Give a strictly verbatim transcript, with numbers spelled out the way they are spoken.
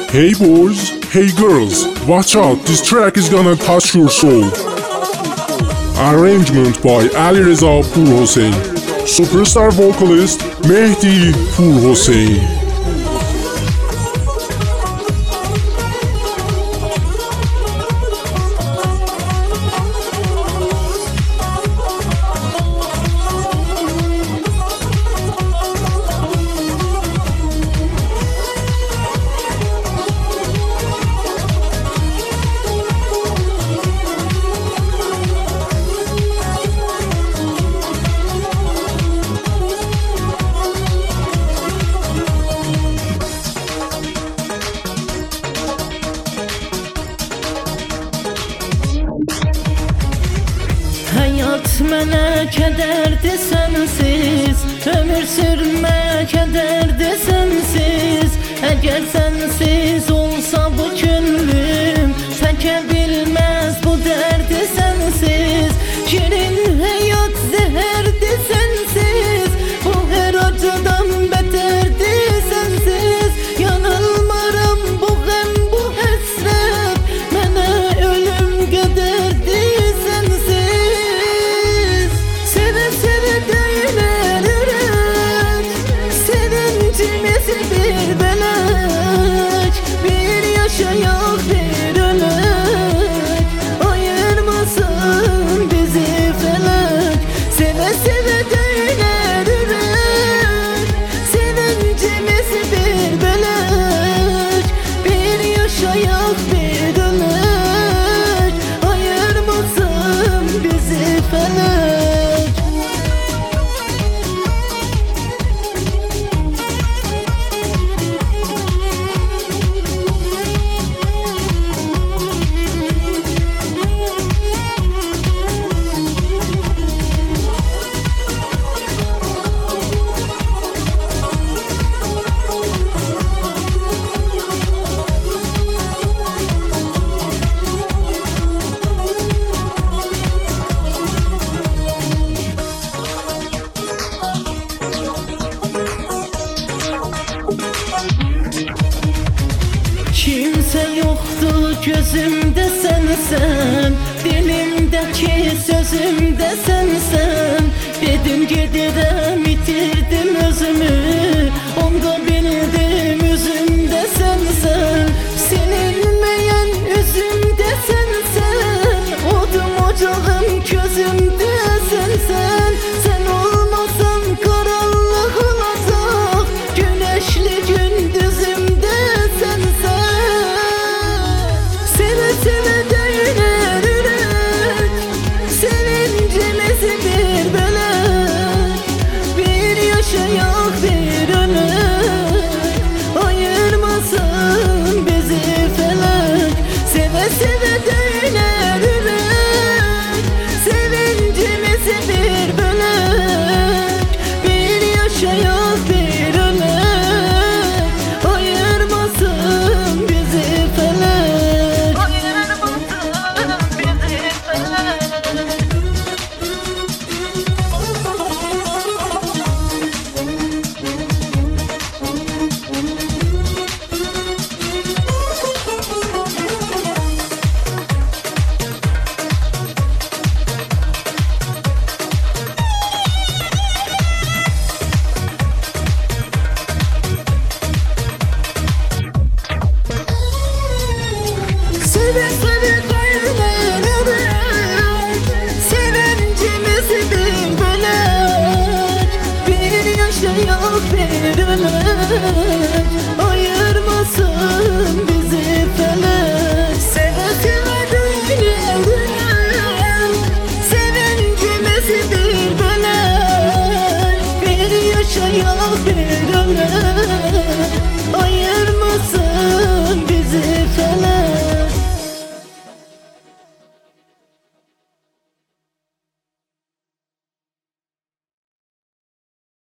Hey boys, hey girls, watch out, this track is gonna touch your soul. Arrangement by Ali Reza Purhossein. Superstar vocalist Mehdi Purhossein. Hayat mənə kədərdir sənsiz, ömür sürmək kədərdir sənsiz. Əgər sənsiz olsa bu könlüm, çəkə bilməz bu dərdi sənsiz. Şirin həyat zəhərdir sənsiz, bu hər acıdan bətərdir sənsiz. Yanılmaram bu qəm, bu həsrət, mənə ölüm qədərdir sənsiz. Bir belek, bir yaşayak bir ölek, ayırmasın bizi felek. Seve seve döyler yürek, sevincimiz bir belek, bir yaşayak bir ölek, ayırmasın bizi felek. Kimse yoktu gözümde sensen, dilimdeki sözümde sensen. Dedim gidirem itirdim özümü, onda bildim üzümde sensen. Silinmeyen üzümde sensen, odum ocağım közümde sensen. Sen olmasan karanlık olacak, güneşli gündüzümde sensen. Seve seve döyler yürek, sevincimiz bir belek, bir yaşayak bir ölek, ayırmasın bizi felek. Seve seve döyler yürek, sevincimiz bir belek, bir yaşayak bir ölek, ayırmasın bizi felek. Seve seve döyler yürek, sevincimiz bir belek, bir yaşayak bir